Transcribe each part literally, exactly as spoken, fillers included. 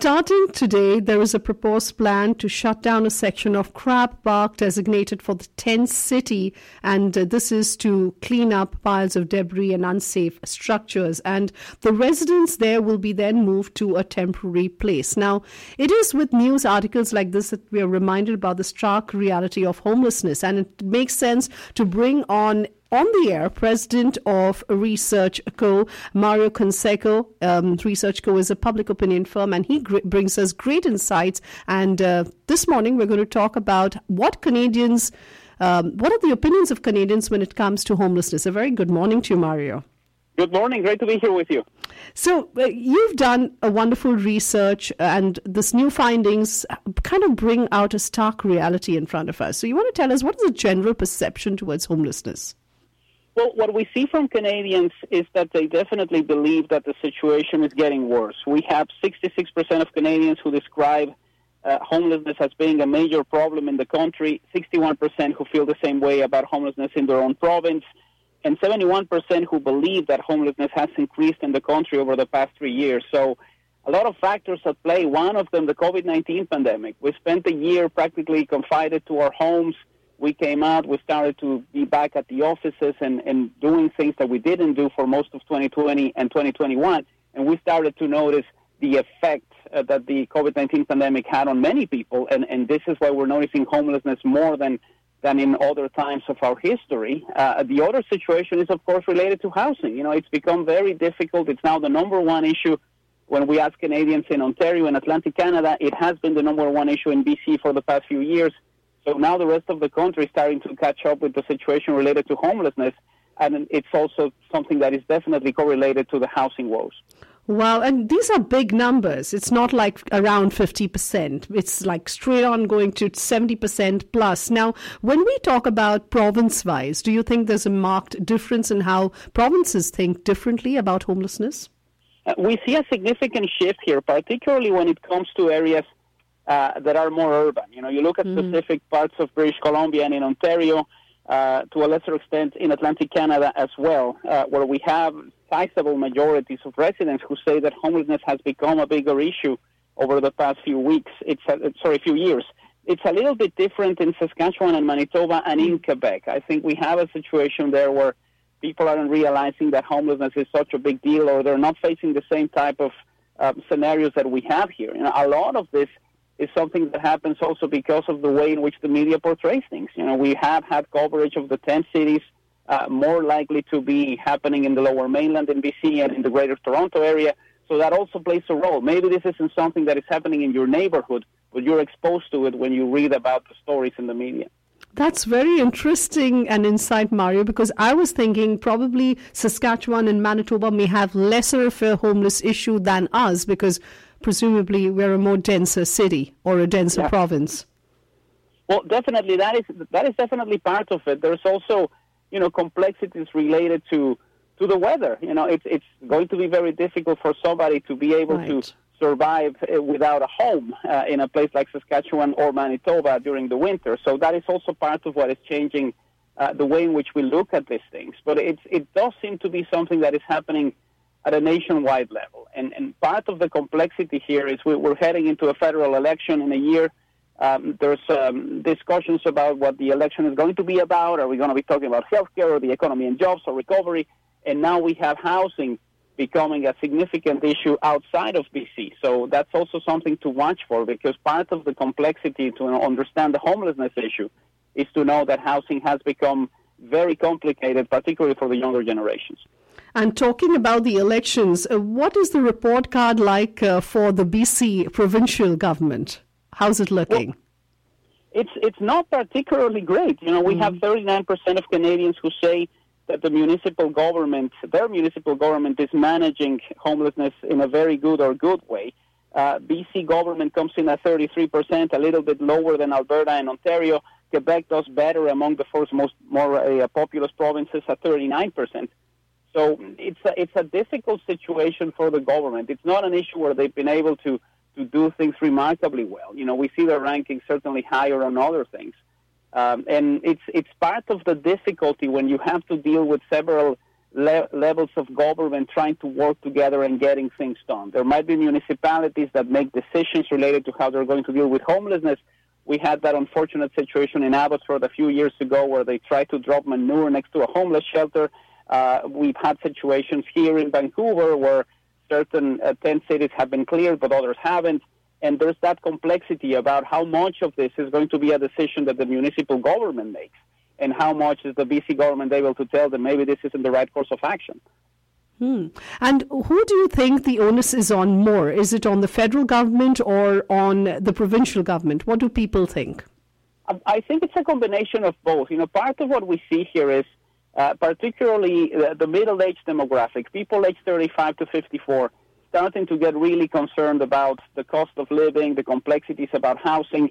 starting today, there is a proposed plan to shut down a section of Crab Park designated for the tent city, and uh, this is to clean up piles of debris and unsafe structures. And the residents there will be then moved to a temporary place. Now, it is with news articles like this that we are reminded about the stark reality of homelessness, and it makes sense to bring on On the air, president of Research Co, Mario Canseco. Um, Research Co is a public opinion firm, and he gr- brings us great insights. And uh, this morning, we're going to talk about what Canadians, um, what are the opinions of Canadians when it comes to homelessness. A very good morning to you, Mario. Good morning. Great to be here with you. So uh, you've done a wonderful research, and this new findings kind of bring out a stark reality in front of us. So you want to tell us, what is the general perception towards homelessness? Well, what we see from Canadians is that they definitely believe that the situation is getting worse. We have sixty-six percent of Canadians who describe uh, homelessness as being a major problem in the country, sixty-one percent who feel the same way about homelessness in their own province, and seventy-one percent who believe that homelessness has increased in the country over the past three years. So a lot of factors at play. One of them, the COVID nineteen pandemic. We spent a year practically confined to our homes. We came out, we started to be back at the offices and, and doing things that we didn't do for most of twenty twenty and twenty twenty-one. And we started to notice the effect uh, that the COVID nineteen pandemic had on many people. And, and this is why we're noticing homelessness more than, than in other times of our history. Uh, the other situation is, of course, related to housing. You know, it's become very difficult. It's now the number one issue when we ask Canadians in Ontario and Atlantic Canada. It has been the number one issue in B C for the past few years. So now the rest of the country is starting to catch up with the situation related to homelessness, and it's also something that is definitely correlated to the housing woes. Wow, and these are big numbers. It's not like around fifty percent. It's like straight on going to seventy percent plus. Now, when we talk about province-wise, do you think there's a marked difference in how provinces think differently about homelessness? Uh, we see a significant shift here, particularly when it comes to areas Uh, that are more urban. You know, you look at mm. specific parts of British Columbia and in Ontario, uh, to a lesser extent in Atlantic Canada as well, uh, where we have sizable majorities of residents who say that homelessness has become a bigger issue over the past few weeks. It's a, sorry, few years. It's a little bit different in Saskatchewan and Manitoba and in Quebec. I think we have a situation there where people aren't realizing that homelessness is such a big deal, or they're not facing the same type of uh, scenarios that we have here. You know, a lot of this is something that happens also because of the way in which the media portrays things. You know, we have had coverage of the tent cities, uh, more likely to be happening in the Lower Mainland in B C and in the Greater Toronto area. So that also plays a role. Maybe this isn't something that is happening in your neighborhood, but you're exposed to it when you read about the stories in the media. That's very interesting and insight, Mario, because I was thinking probably Saskatchewan and Manitoba may have lesser of a homeless issue than us, because presumably we're a more denser city or a denser yeah. province. Well, definitely, that is that is definitely part of it. There's also, you know, complexities related to, to the weather. You know, it's it's going to be very difficult for somebody to be able right. to survive uh, without a home uh, in a place like Saskatchewan or Manitoba during the winter. So that is also part of what is changing uh, the way in which we look at these things. But it's, it does seem to be something that is happening at a nationwide level. And, and part of the complexity here is we, we're heading into a federal election in a year. Um, there's um, discussions about what the election is going to be about. Are we going to be talking about healthcare or the economy and jobs or recovery? And now we have housing becoming a significant issue outside of B C. So that's also something to watch for, because part of the complexity to understand the homelessness issue is to know that housing has become very complicated, particularly for the younger generations. And talking about the elections, uh, what is the report card like uh, for the B C provincial government? How's it looking? Well, it's it's not particularly great. You know, we mm. have thirty-nine percent of Canadians who say that the municipal government, their municipal government, is managing homelessness in a very good or good way. Uh, B C government comes in at thirty-three percent, a little bit lower than Alberta and Ontario. Quebec does better among the first most more uh, populous provinces at thirty-nine percent. So it's a, it's a difficult situation for the government. It's not an issue where they've been able to, to do things remarkably well. You know, we see their rankings certainly higher on other things. Um, and it's it's part of the difficulty when you have to deal with several le- levels of government trying to work together and getting things done. There might be municipalities that make decisions related to how they're going to deal with homelessness. We had that unfortunate situation in Abbotsford a few years ago where they tried to drop manure next to a homeless shelter. Uh, we've had situations here in Vancouver where certain uh, tent cities have been cleared, but others haven't. And there's that complexity about how much of this is going to be a decision that the municipal government makes, and how much is the B C government able to tell them maybe this isn't the right course of action. Hmm. And who do you think the onus is on more? Is it on the federal government or on the provincial government? What do people think? I think it's a combination of both. You know, part of what we see here is uh, particularly uh, the middle-aged demographic, people aged thirty-five to fifty-four, starting to get really concerned about the cost of living, the complexities about housing.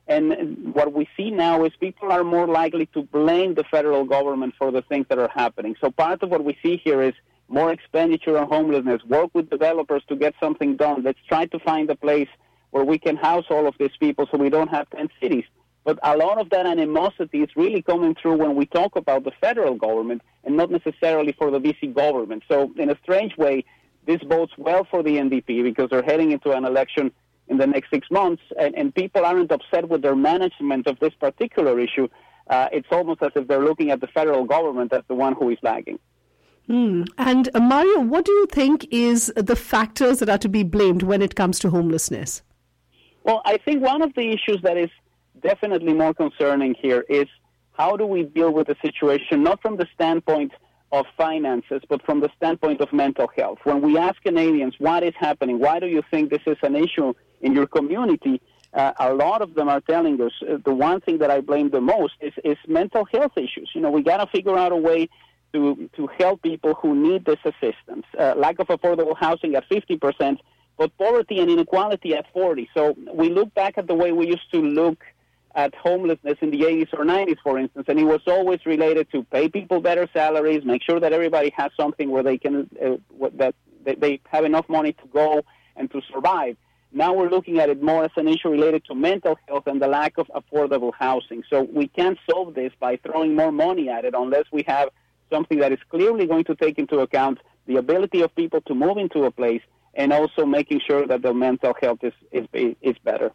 And what we see now is people are more likely to blame the federal government for the things that are happening. So part of what we see here is more expenditure on homelessness, work with developers to get something done. Let's try to find a place where we can house all of these people so we don't have tent cities. But a lot of that animosity is really coming through when we talk about the federal government and not necessarily for the B C government. So in a strange way, this bodes well for the N D P because they're heading into an election in the next six months, and, and people aren't upset with their management of this particular issue. Uh, it's almost as if they're looking at the federal government as the one who is lagging. Hmm. And uh, Mario, what do you think is the factors that are to be blamed when it comes to homelessness? Well, I think one of the issues that is definitely more concerning here is how do we deal with the situation, not from the standpoint of finances, but from the standpoint of mental health. When we ask Canadians what is happening, why do you think this is an issue in your community, uh, a lot of them are telling us uh, the one thing that I blame the most is, is mental health issues. You know, we got to figure out a way to to help people who need this assistance. Uh, lack of affordable housing at fifty percent, but poverty and inequality at forty. So we look back at the way we used to look at homelessness in the eighties or nineties, for instance, and it was always related to pay people better salaries, make sure that everybody has something where they can uh, that they have enough money to go and to survive. Now we're looking at it more as an issue related to mental health and the lack of affordable housing. So we can't solve this by throwing more money at it unless we have something that is clearly going to take into account the ability of people to move into a place and also making sure that their mental health is, is, is better.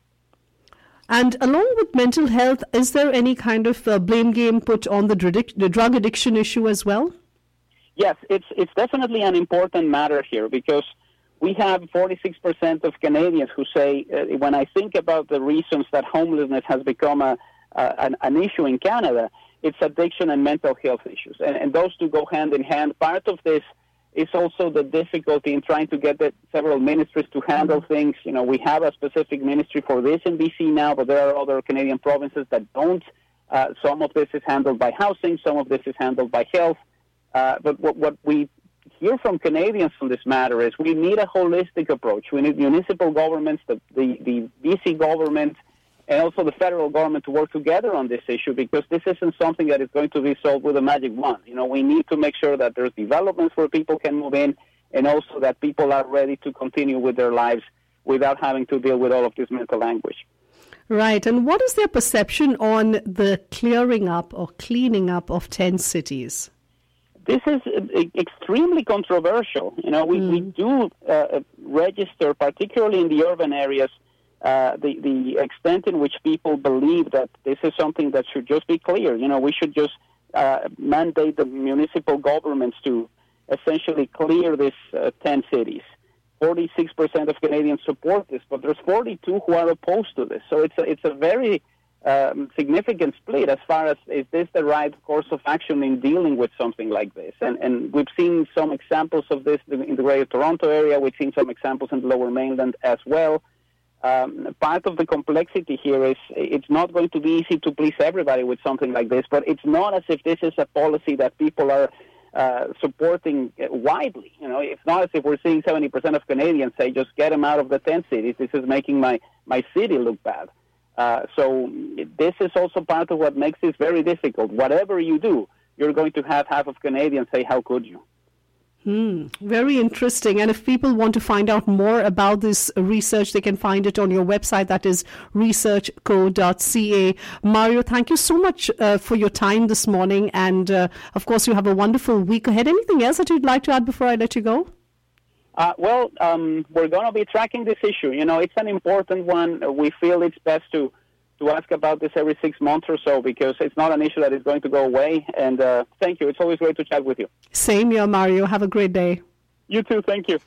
And along with mental health, is there any kind of uh, blame game put on the, drug- the drug addiction issue as well? Yes, it's it's definitely an important matter here because we have forty-six percent of Canadians who say, uh, when I think about the reasons that homelessness has become a, uh, an, an issue in Canada, it's addiction and mental health issues. And, and those two go hand in hand. Part of this is also the difficulty in trying to get the several ministries to handle things. You know, we have a specific ministry for this in B C now, but there are other Canadian provinces that don't. Uh, some of this is handled by housing, some of this is handled by health. Uh, but what, what we hear from Canadians on this matter is we need a holistic approach. We need municipal governments, the, the, the B C government, and also the federal government to work together on this issue because this isn't something that is going to be solved with a magic wand. You know, we need to make sure that there's developments where people can move in and also that people are ready to continue with their lives without having to deal with all of this mental anguish. Right. And what is their perception on the clearing up or cleaning up of tent cities? This is extremely controversial. You know, we, mm. we do uh, register, particularly in the urban areas, uh, the, the extent in which people believe that this is something that should just be clear. You know, we should just uh, mandate the municipal governments to essentially clear these uh, ten cities. forty-six percent of Canadians support this, but there's forty-two who are opposed to this. So it's a, it's a very Um, significant split as far as is this the right course of action in dealing with something like this. And, and we've seen some examples of this in the Greater Toronto area. We've seen some examples in the Lower Mainland as well. Um, part of the complexity here is it's not going to be easy to please everybody with something like this, but it's not as if this is a policy that people are uh, supporting widely. You know, it's not as if we're seeing seventy percent of Canadians say, just get them out of the tent cities. This is making my, my city look bad. Uh, so this is also part of what makes this very difficult. Whatever you do, you're going to have half of Canadians say, how could you? Hmm, very interesting. And if people want to find out more about this research, they can find it on your website. That is research co dot c a. Mario, thank you so much uh, for your time this morning. And uh, of course, you have a wonderful week ahead. Anything else that you'd like to add before I let you go? Uh, well, um, we're going to be tracking this issue. You know, it's an important one. We feel it's best to to ask about this every six months or so because it's not an issue that is going to go away. And uh, thank you. It's always great to chat with you. Same here, Mario. Have a great day. You too. Thank you.